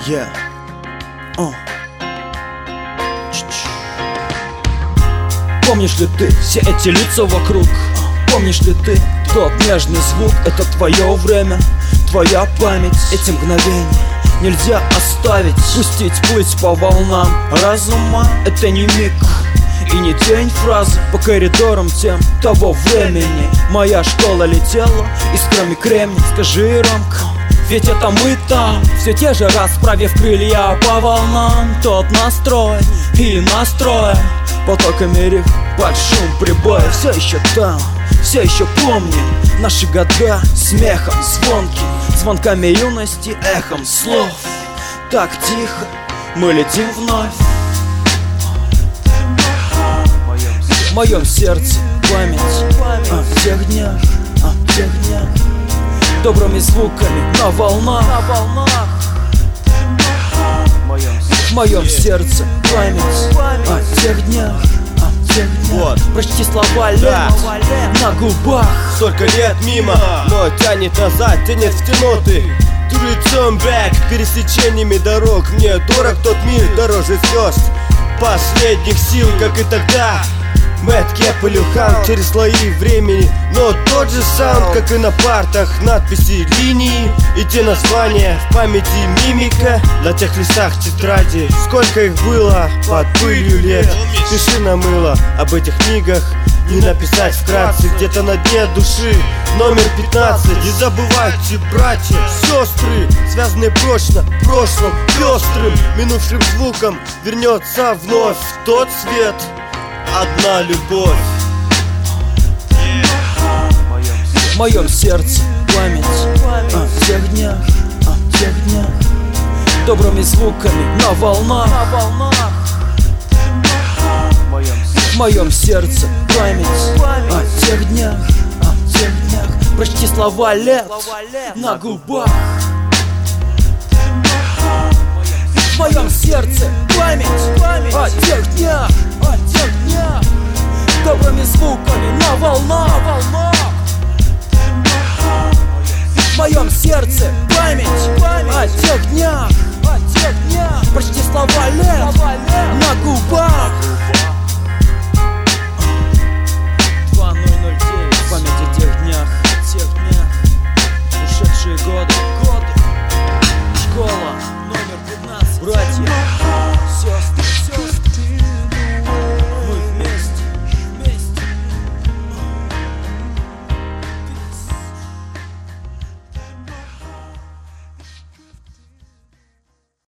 Yeah. Помнишь ли ты все эти лица вокруг? Помнишь ли ты тот нежный звук? Это твое время, твоя память. Эти мгновения нельзя оставить, пустить плыть по волнам разума. Это не миг и не тень фразы по коридорам тем того времени. Моя школа летела искрами кремния. Скажи, Ромка, ведь это мы там, все те же, расправив крылья по волнам. Тот настрой и настроя потоками риф под шум прибоя. Все еще там, все еще помним наши года смехом звонким, звонками юности, эхом слов. Так тихо мы летим вновь. В моем сердце память о тех днях, о тех днях, добрыми звуками на волнах. В моем сердце память о тех днях, о тех днях. Вот. Почти слова лет на губах. Столько лет мимо, но тянет назад, тянет в темноты. To return back, пересечениями дорог. Мне дорог тот мир, дороже звезд последних сил, как и тогда. Мэтт, Кеп и Люхан через слои времени. Но тот же саунд, как и на партах. Надписи, линии и те названия в памяти, мимика на тех листах тетради. Сколько их было под пылью лет. Пиши на мыло об этих книгах. Не написать вкратце, где-то на дне души. Номер 15. Не забывайте, братья, сестры, связанные прочно прошлым, пестрым, минувшим звуком. Вернется вновь тот свет. Одна любовь. В моем сердце память о тех днях, о тех днях, добрыми звуками на волнах. В моем сердце память о тех днях, о тех днях, почти слова лет на губах. В моем сердце память о тех днях, о тех днях, добрыми звуками на волнах.